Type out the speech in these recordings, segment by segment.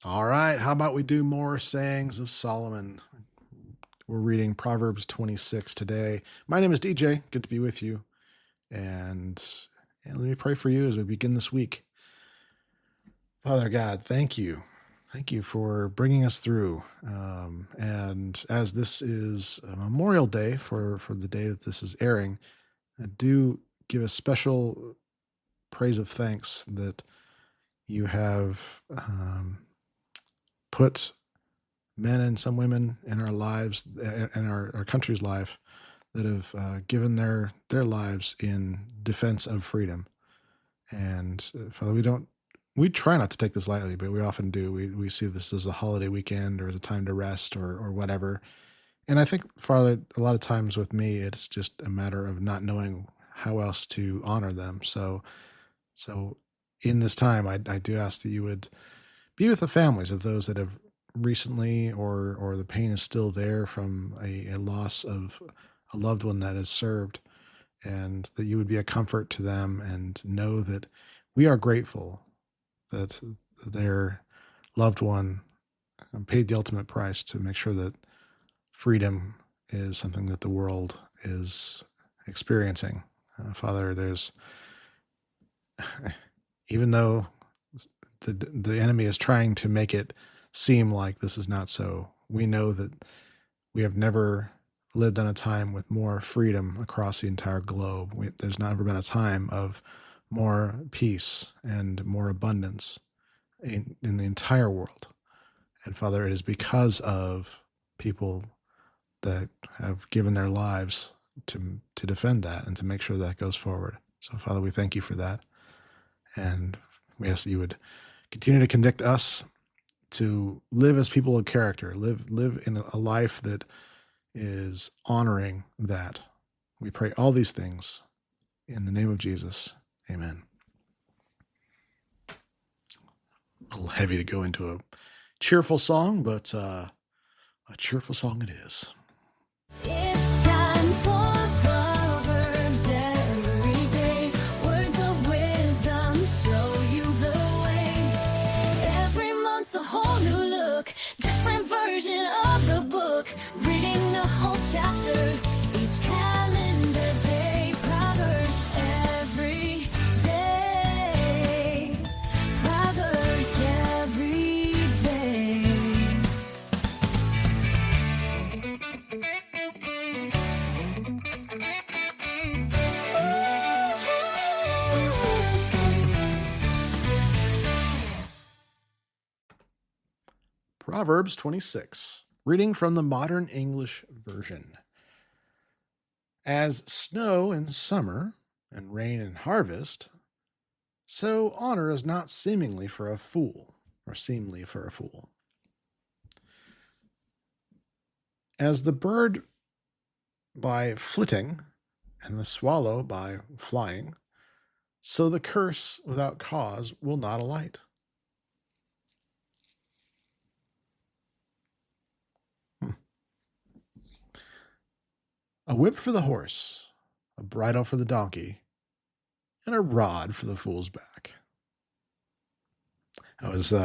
All right. How about we do more sayings of Solomon? We're reading Proverbs 26 today. My name is DJ. Good to be with you. And let me pray for you as we begin this week. Father God, thank you. Thank you for bringing us through. And as this is a Memorial Day for the day that this is airing, I do give a special praise of thanks that you have put men and some women in our lives, in our country's life, that have given their lives in defense of freedom. And Father, we try not to take this lightly, but we often do. We see this as a holiday weekend or as a time to rest or whatever. And I think, Father, a lot of times with me, it's just a matter of not knowing how else to honor them. So in this time, I do ask that you would be with the families of those that have recently or the pain is still there from a loss of a loved one that has served, and that you would be a comfort to them and know that we are grateful that their loved one paid the ultimate price to make sure that freedom is something that the world is experiencing. Father, there's even though the enemy is trying to make it seem like this is not so, we know that we have never lived in a time with more freedom across the entire globe. There's never been a time of more peace and more abundance in the entire world. And Father, it is because of people that have given their lives to defend that and to make sure that goes forward. So Father, we thank you for that. And we ask that you would continue to convict us to live as people of character, live in a life that is honoring that. We pray all these things in the name of Jesus. Amen. A little heavy to go into a cheerful song, but a cheerful song it is. It's time for Proverbs every day. Words of wisdom show you the way. Every month a whole new look, different version of the book. Reading the whole chapter each calendar day. Proverbs every day. Proverbs every day. Proverbs 26, reading from the Modern English Version. As snow in summer and rain in harvest, so honor is not seemly for a fool. As the bird by flitting and the swallow by flying, so the curse without cause will not alight. A whip for the horse, a bridle for the donkey, and a rod for the fool's back. I was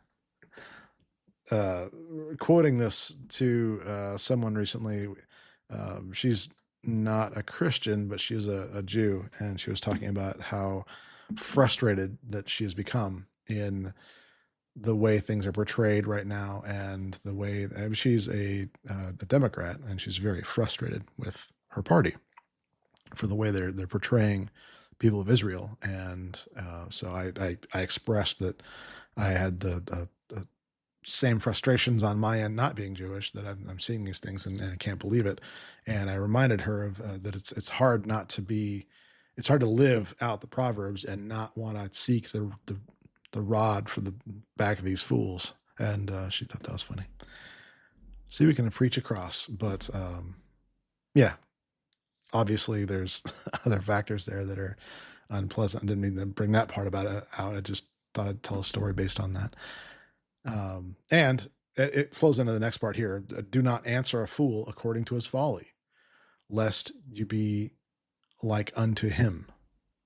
quoting this to someone recently. She's not a Christian, but she's a Jew, and she was talking about how frustrated that she has become in the way things are portrayed right now, and the way she's a Democrat, and she's very frustrated with her party for the way they're portraying people of Israel. And so I expressed that I had the same frustrations on my end, not being Jewish, that I'm seeing these things and I can't believe it. And I reminded her of that it's hard not to be, it's hard to live out the Proverbs and not want to seek the rod for the back of these fools. And she thought that was funny. See, we can preach across, but yeah, obviously there's other factors there that are unpleasant. I didn't mean to bring that part about it out. I just thought I'd tell a story based on that. And it flows into the next part here. Do not answer a fool according to his folly, lest you be like unto him.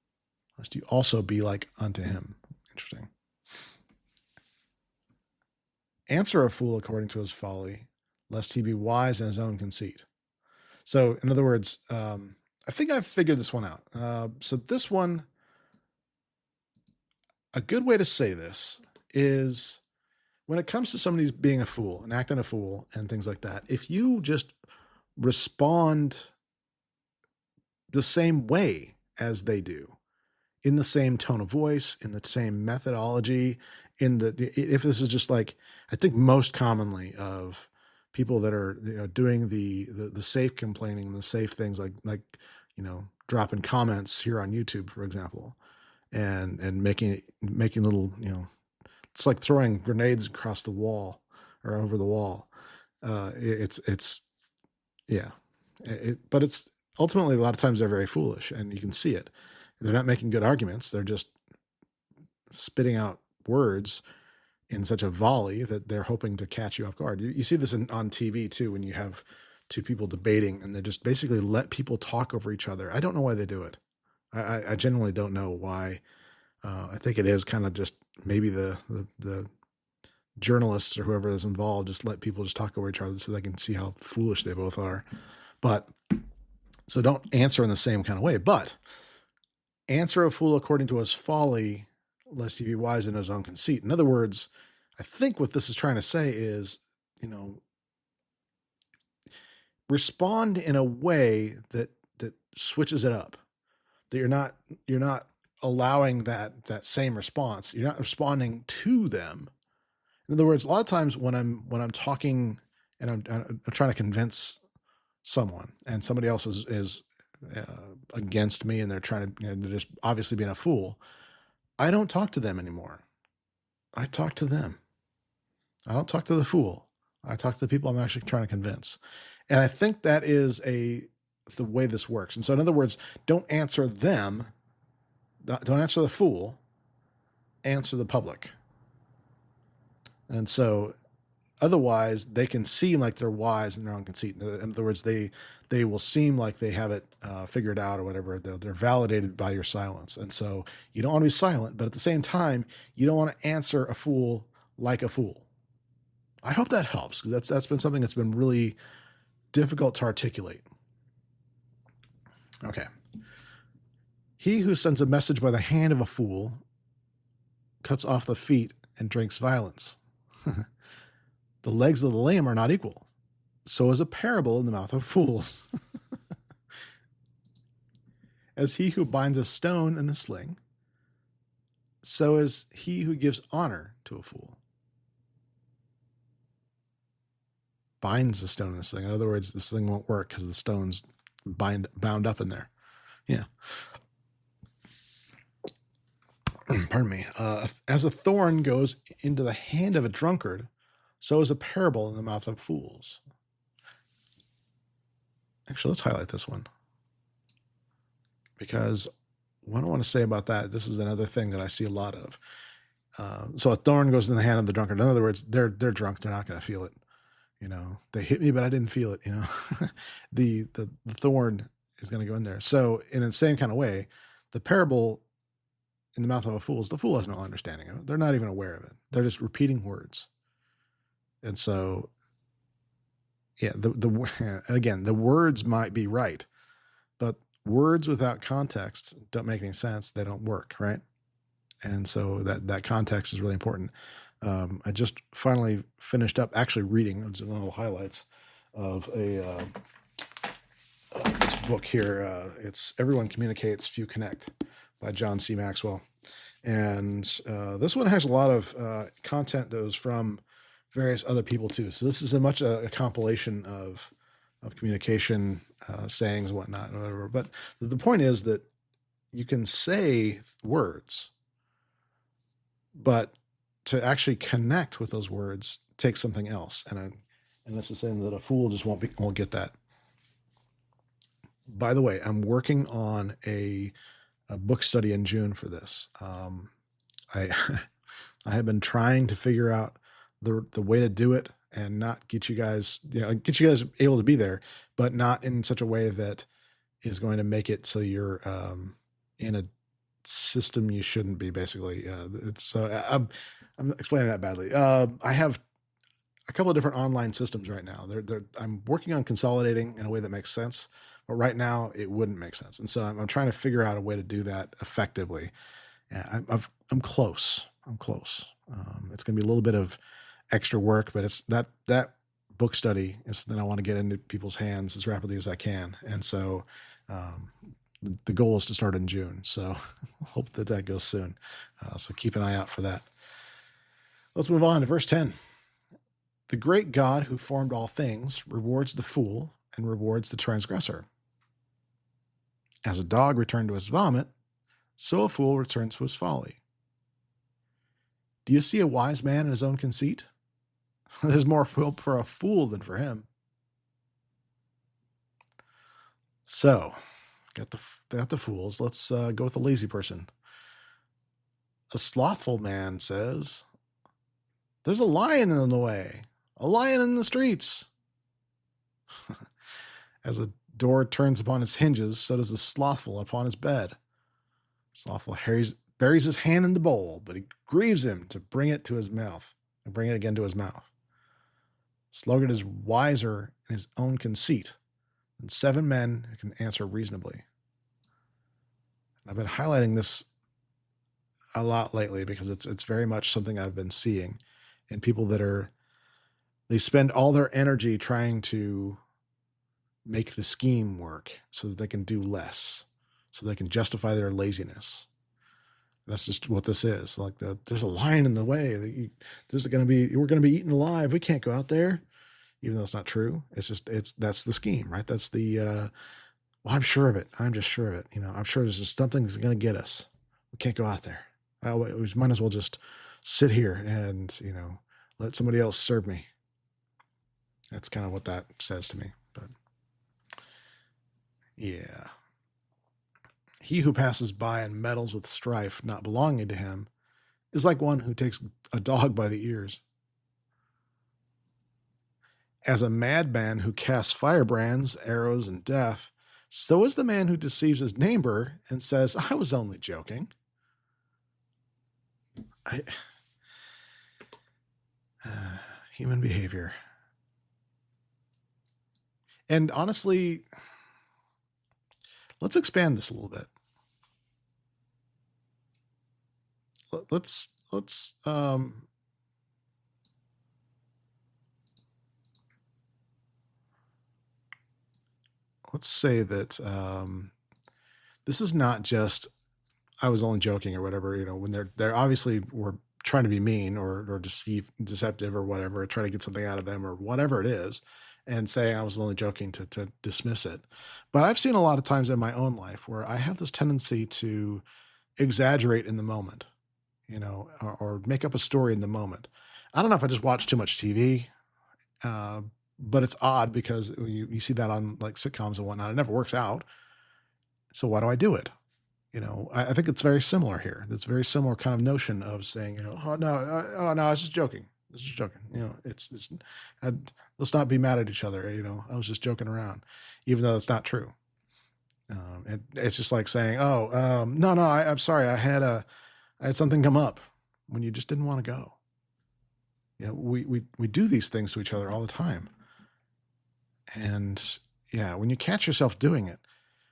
Lest you also be like unto him. Interesting. answer a fool according to his folly, lest he be wise in his own conceit. So in other words, I think I've figured this one out. So this one, a good way to say this is when it comes to somebody being a fool and acting a fool and things like that, if you just respond the same way as they do, in the same tone of voice, in the same methodology, if this is just like, I think most commonly of people that are doing the safe complaining, the safe things like dropping comments here on YouTube, for example, and making little, it's like throwing grenades across the wall or over the wall. But it's ultimately, a lot of times they're very foolish, and you can see it. They're not making good arguments. They're just spitting out words in such a volley that they're hoping to catch you off guard. You see this on TV too, when you have two people debating and they just basically let people talk over each other. I don't know why they do it. I genuinely don't know why. I think it is kind of just maybe the journalists or whoever is involved just let people just talk over each other so they can see how foolish they both are. But so don't answer in the same kind of way, but answer a fool according to his folly, lest he be wise in his own conceit. In other words, I think what this is trying to say is, respond in a way that switches it up, that you're not allowing that same response. You're not responding to them. In other words, a lot of times when I'm talking and I'm trying to convince someone and somebody else is against me and they're trying to, they're just obviously being a fool, I don't talk to them anymore. I talk to them. I don't talk to the fool. I talk to the people I'm actually trying to convince. And I think that is the way this works. And so in other words, don't answer them. Don't answer the fool, answer the public. And so otherwise they can seem like they're wise in their own conceit. In other words, they will seem like they have it figured out or whatever. They're validated by your silence. And so you don't want to be silent, but at the same time, you don't want to answer a fool like a fool. I hope that helps, because that's been something that's been really difficult to articulate. Okay. He who sends a message by the hand of a fool cuts off the feet and drinks violence. The legs of the lame are not equal. So is a parable in the mouth of fools. As he who binds a stone in a sling, so is he who gives honor to a fool. Binds a stone in a sling. In other words, the sling won't work because the stone's bound up in there. Yeah. Pardon me. As a thorn goes into the hand of a drunkard, so is a parable in the mouth of fools. Actually, let's highlight this one, because what I want to say about that, this is another thing that I see a lot of. So a thorn goes in the hand of the drunkard. In other words, they're drunk. They're not going to feel it. They hit me, but I didn't feel it. The thorn is going to go in there. So in the same kind of way, the parable in the mouth of a fool is the fool has no understanding of it. They're not even aware of it. They're just repeating words. And so, yeah, again, the words might be right, but words without context don't make any sense. They don't work, right? And so that context is really important. I just finally finished up actually reading some little highlights of this book here. It's Everyone Communicates, Few Connect by John C. Maxwell. And this one has a lot of content that was from various other people too. So this is a compilation of communication sayings and whatnot, and whatever. But the point is that you can say words, but to actually connect with those words takes something else. And this is saying that a fool just won't get that. By the way, I'm working on a book study in June for this. I have been trying to figure out the way to do it and not get you guys able to be there, but not in such a way that is going to make it so you're in a system you shouldn't be, basically. I'm explaining that badly. I have a couple of different online systems right now. I'm working on consolidating in a way that makes sense, but right now it wouldn't make sense. And so I'm trying to figure out a way to do that effectively. Yeah, I'm close. I'm close. It's going to be a little bit of extra work, but it's that book study is something I want to get into people's hands as rapidly as I can. And so um, the goal is to start in June. So hope that goes soon. So keep an eye out for that. Let's move on to verse 10. The great God who formed all things rewards the fool and rewards the transgressor. As a dog returned to his vomit, so a fool returns to his folly. Do you see a wise man in his own conceit? There's more hope for a fool than for him. So, got the fools. Let's go with the lazy person. A slothful man says, "There's a lion in the way, a lion in the streets." As a door turns upon its hinges, so does the slothful upon his bed. Slothful buries his hand in the bowl, but it grieves him to bring it to his mouth, and bring it again to his mouth. Sluggard is wiser in his own conceit than 7 men who can answer reasonably. I've been highlighting this a lot lately because it's very much something I've been seeing in people that they spend all their energy trying to make the scheme work so that they can do less, so they can justify their laziness. And that's just what this is. Like there's a lion in the way. We're going to be eaten alive. We can't go out there, even though it's not true. That's the scheme, right? That's the, well, I'm sure of it. I'm just sure of it. I'm sure there's just something that's going to get us. We can't go out there. We might as well just sit here and, let somebody else serve me. That's kind of what that says to me, but yeah. He who passes by and meddles with strife not belonging to him is like one who takes a dog by the ears. As a madman who casts firebrands, arrows, and death, so is the man who deceives his neighbor and says, "I was only joking." Human behavior. And honestly, let's expand this a little bit. Let's say that this is not just "I was only joking" or whatever. When they're obviously were trying to be mean or deceptive or whatever, or try to get something out of them or whatever it is, and saying "I was only joking" to dismiss it. But I've seen a lot of times in my own life where I have this tendency to exaggerate in the moment, or make up a story in the moment. I don't know if I just watch too much TV, but it's odd because you see that on like sitcoms and whatnot. It never works out. So why do I do it? I think it's very similar here. It's very similar kind of notion of saying, "Oh no, I was just joking. This is joking." Let's not be mad at each other. I was just joking around, even though it's not true. And it's just like saying, "Oh, no, I'm sorry. I had something come up," when you just didn't want to go. We do these things to each other all the time. And yeah, when you catch yourself doing it,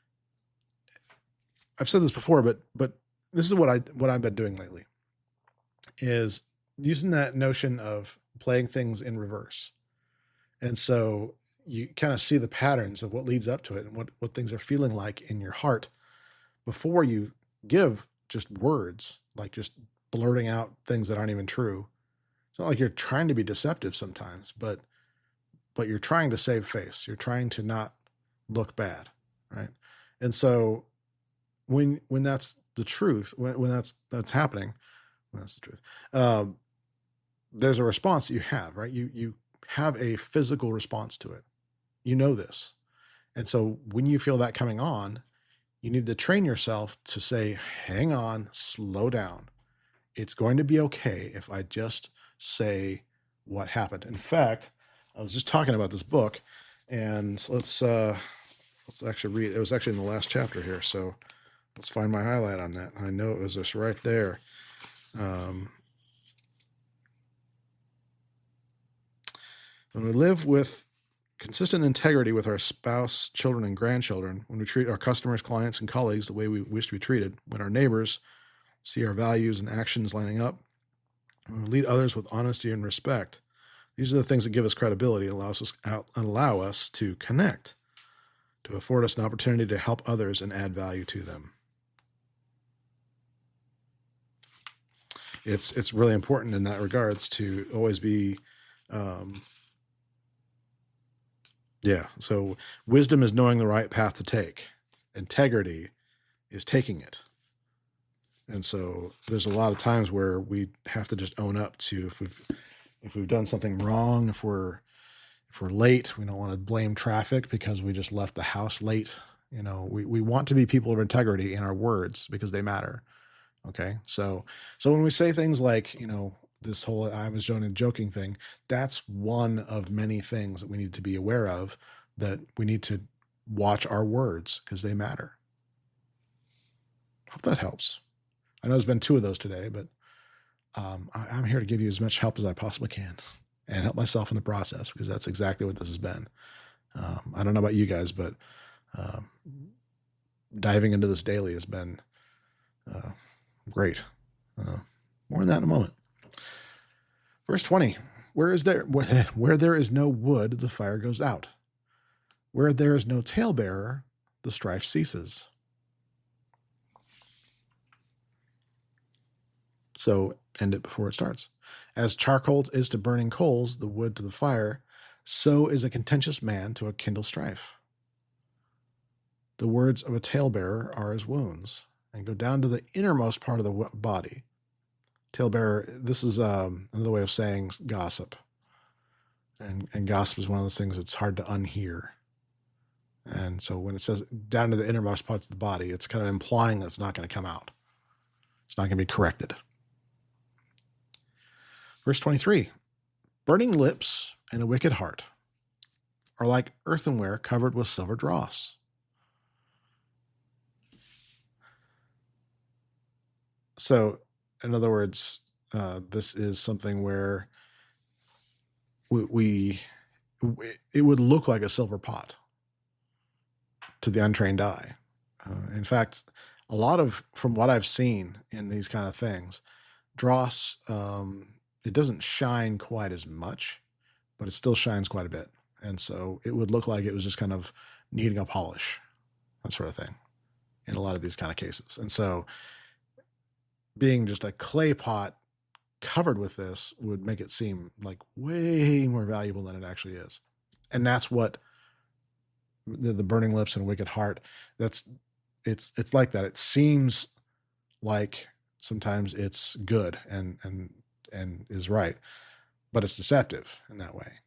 I've said this before, but this is what I've been doing lately, is using that notion of playing things in reverse. And so you kind of see the patterns of what leads up to it and what things are feeling like in your heart before you give just words, like just blurting out things that aren't even true. It's not like you're trying to be deceptive sometimes, but you're trying to save face. You're trying to not look bad, right? And so when that's the truth, when that's happening, when that's the truth, there's a response that you have, right? You have a physical response to it. This. And so when you feel that coming on, you need to train yourself to say, "Hang on, slow down. It's going to be okay if I just say what happened." In fact, I was just talking about this book, and let's actually read. It was actually in the last chapter here, so let's find my highlight on that. I know it was just right there. When we live with consistent integrity with our spouse, children, and grandchildren, when we treat our customers, clients, and colleagues the way we wish to be treated, when our neighbors see our values and actions lining up, when we lead others with honesty and respect, these are the things that give us credibility and allow us to connect, to afford us an opportunity to help others and add value to them. It's really important in that regards to always be, so wisdom is knowing the right path to take. Integrity is taking it. And so there's a lot of times where we have to just own up to if we've done something wrong, if we're late, we don't want to blame traffic because we just left the house late. We want to be people of integrity in our words because they matter. Okay. So when we say things like, this whole I was joking thing, that's one of many things that we need to be aware of, that we need to watch our words because they matter. Hope that helps. I know there's been 2 of those today, but I'm here to give you as much help as I possibly can and help myself in the process, because that's exactly what this has been. I don't know about you guys, but diving into this daily has been great. More on that in a moment. Verse 20, where there is no wood, the fire goes out. Where there is no talebearer, the strife ceases. So end it before it starts. As charcoal is to burning coals, the wood to the fire, so is a contentious man to a kindle strife. The words of a talebearer are as wounds, and go down to the innermost part of the body. Talebearer, this is another way of saying gossip. And gossip is one of those things that's hard to unhear. And so when it says down to the innermost parts of the body, it's kind of implying that it's not going to come out. It's not going to be corrected. Verse 23, burning lips and a wicked heart are like earthenware covered with silver dross. So, in other words, this is something where it would look like a silver pot to the untrained eye. In fact, from what I've seen in these kind of things, dross, it doesn't shine quite as much, but it still shines quite a bit. And so it would look like it was just kind of needing a polish, that sort of thing, in a lot of these kind of cases. And so being just a clay pot covered with this would make it seem like way more valuable than it actually is. And that's what the burning lips and wicked heart, it's like that. It seems like sometimes it's good and is right, but it's deceptive in that way.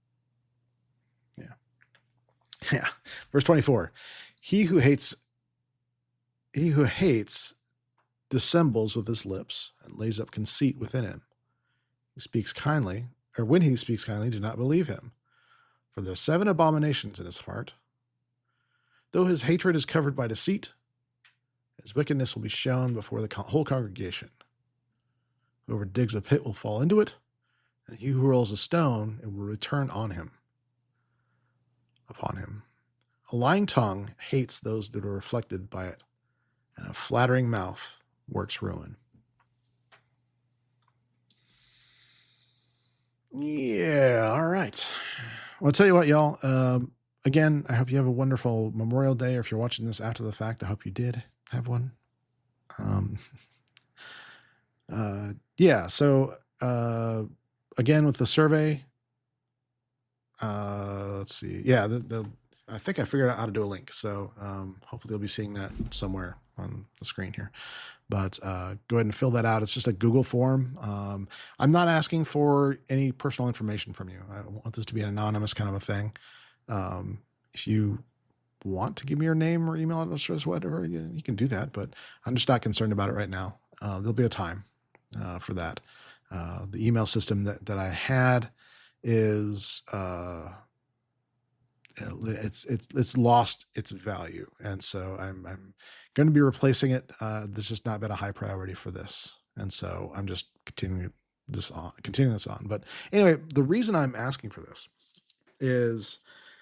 Yeah. Verse 24, he who hates dissembles with his lips and lays up conceit within him. He speaks kindly, or when he speaks kindly, do not believe him, for there are 7 abominations in his heart. Though his hatred is covered by deceit, his wickedness will be shown before the whole congregation. Whoever digs a pit will fall into it, and he who rolls a stone, it will return upon him. A lying tongue hates those that are reflected by it, and a flattering mouth works ruin. Yeah, all right. Well, I'll tell you what, y'all. Again, I hope you have a wonderful Memorial Day, or if you're watching this after the fact, I hope you did have one. So again, with the survey, let's see. Yeah, I think I figured out how to do a link. So hopefully you'll be seeing that somewhere on the screen here. But go ahead and fill that out. It's just a Google form. I'm not asking for any personal information from you. I want this to be an anonymous kind of a thing. If you want to give me your name or email address or whatever, you can do that. But I'm just not concerned about it right now. There'll be a time for that. The email system that I had is it's lost its value, and so I'm going to be replacing it. This has not been a high priority for this, and so I'm just continuing this on, continuing this on. But anyway, the reason I'm asking for this is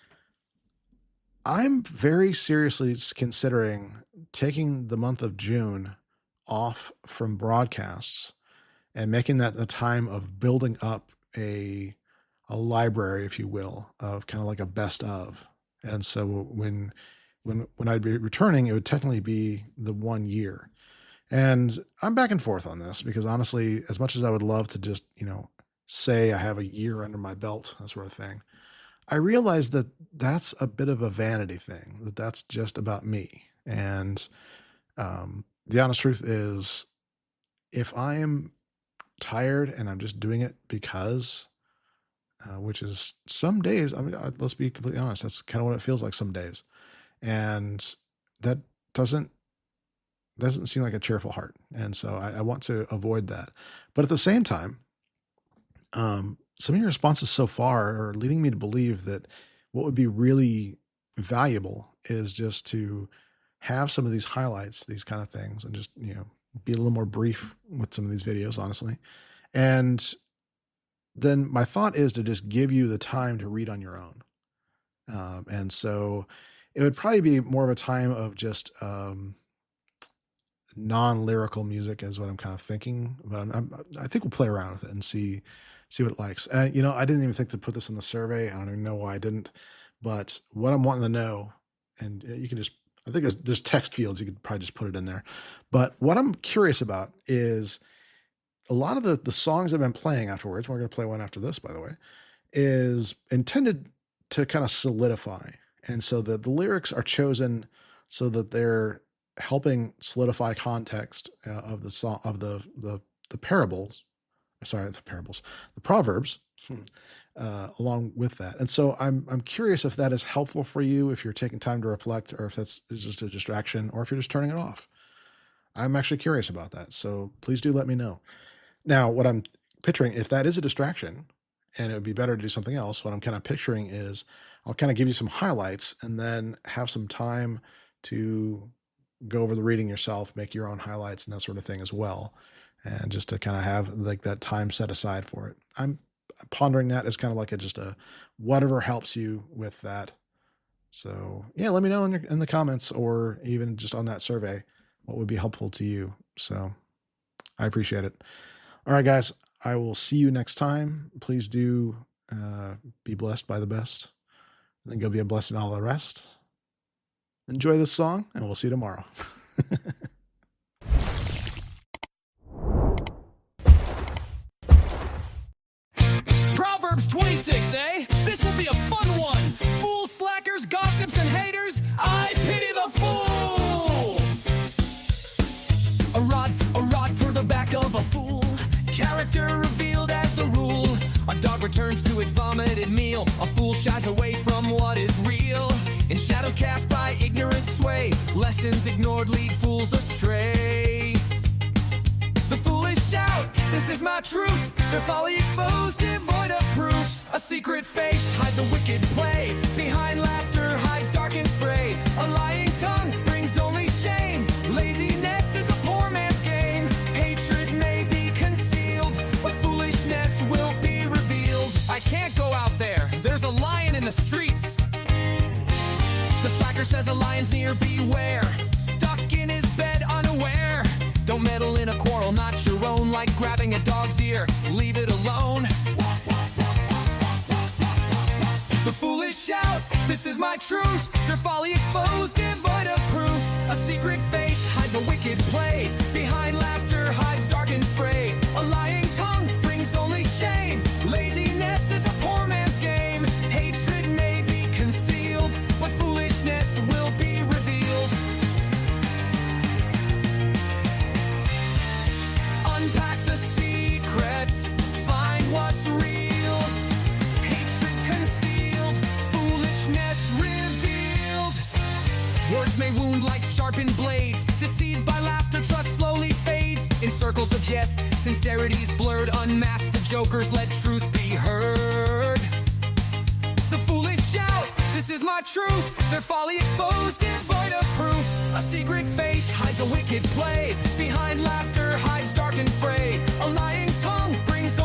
I'm very seriously considering taking the month of June off from broadcasts and making that a time of building up a library, if you will, of kind of like a best of. And so when I'd be returning, it would technically be the 1 year. And I'm back and forth on this because honestly, as much as I would love to just, say I have a year under my belt, that sort of thing, I realize that that's a bit of a vanity thing, that's just about me. And the honest truth is, if I am tired and I'm just doing it because, which is some days, let's be completely honest, that's kind of what it feels like some days. And that doesn't seem like a cheerful heart. And so I want to avoid that. But at the same time, some of your responses so far are leading me to believe that what would be really valuable is just to have some of these highlights, these kind of things, and just, be a little more brief with some of these videos, honestly. And then my thought is to just give you the time to read on your own. And so it would probably be more of a time of just non-lyrical music is what I'm kind of thinking, but I think we'll play around with it and see what it likes. I didn't even think to put this in the survey. I don't even know why I didn't, but what I'm wanting to know, and you can just, I think there's text fields. You could probably just put it in there. But what I'm curious about is a lot of the songs I've been playing afterwards, we're going to play one after this, by the way, is intended to kind of solidify. And so the lyrics are chosen so that they're helping solidify context of the song, of the parables. Sorry, the Proverbs, along with that. And so I'm curious if that is helpful for you, if you're taking time to reflect, or if that's just a distraction, or if you're just turning it off. I'm actually curious about that. So please do let me know. Now, what I'm picturing, if that is a distraction and it would be better to do something else, what I'm kind of picturing is I'll kind of give you some highlights and then have some time to go over the reading yourself, make your own highlights and that sort of thing as well. And just to kind of have like that time set aside for it. I'm pondering that as kind of like just a whatever helps you with that. So yeah, let me know in the comments or even just on that survey what would be helpful to you. So I appreciate it. All right, guys, I will see you next time. Please do be blessed by the best. I think you'll be blessed in all the rest. Enjoy this song, and we'll see you tomorrow. Proverbs 26, eh? This will be a fun one. Fools, slackers, gossips, and haters, I pity the fool. A rod for the back of a fool. Character revealed as the rule. A dog returns to its vomited meal. A fool shies away from what is real. In shadows cast by ignorance sway. Lessons ignored lead fools astray. The foolish shout, this is my truth. Their folly exposed, devoid of proof. A secret face hides a wicked play. Behind laughter hides darkened fray. A lying tongue brings only shame. Laziness is a poor man's game. Hatred may be concealed, but foolishness will be revealed. I can't go out there, there's a lion in the streets. The slacker says a lion's near, beware. Stuck in his bed unaware. Don't meddle in a quarrel, not your own. Like grabbing a dog's ear, leave it alone. The foolish shout, this is my truth. Their folly exposed, devoid of proof. A secret face hides a wicked play. Behind laughter hides darkened fray. A lying tongue brings only shame. Laziness is a poor man's game. Hatred may be concealed, but foolishness will be revealed. Unpack the secrets, find what's real. Hatred concealed, foolishness revealed. Words may wound like sharpened blades. Deceived by laughter, trust slowly fades. In circles of yes, sincerity's blurred. Unmasked the jokers, let truth be heard. The foolish shout, this is my truth. Their folly exposed, devoid of proof. A secret face hides a wicked play. Behind laughter hides darkened fray. A lying tongue brings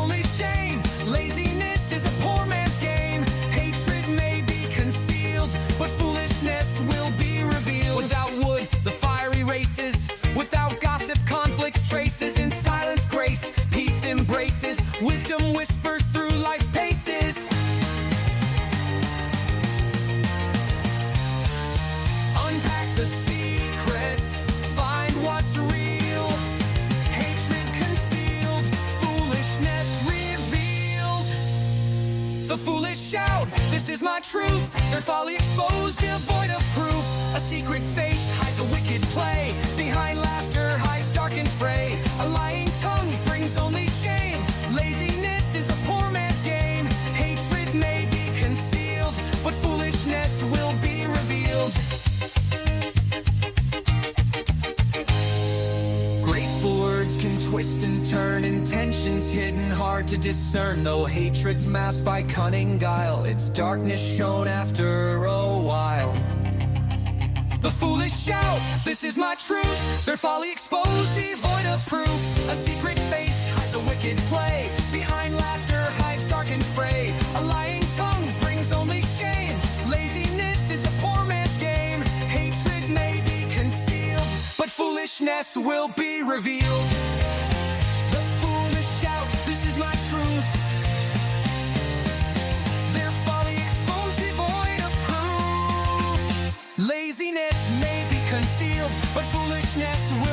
is a poor man's game. Hatred may be concealed, but foolishness will be revealed. Without wood, the fire erases. Without gossip, conflicts traces. In silence, grace, peace embraces. Wisdom whispers through life's paces. Unpack the secrets, find what's real. Hatred concealed, foolishness revealed. The foolish shout, this is my truth. Their folly exposed, devoid of proof. A secret face hides a wicked play. Behind laughter hides darkened fray. A lying tongue brings only shame. Laziness is a poor man's game. Hatred may be concealed, but foolishness will be revealed. Graceful words can twist and turn, intentions hidden hard to discern. Though hatred's masked by cunning guile, its darkness shown after a while. The foolish shout, this is my truth. Their folly exposed, devoid of proof. A secret face hides a wicked play. Behind laughter hides darkened fray. A lying tongue brings only shame. Laziness is a poor man's game. Hatred may be concealed, but foolishness will be revealed. The foolish shout, this is my truth. Their folly exposed, devoid of proof. Laziness may be concealed, but foolishness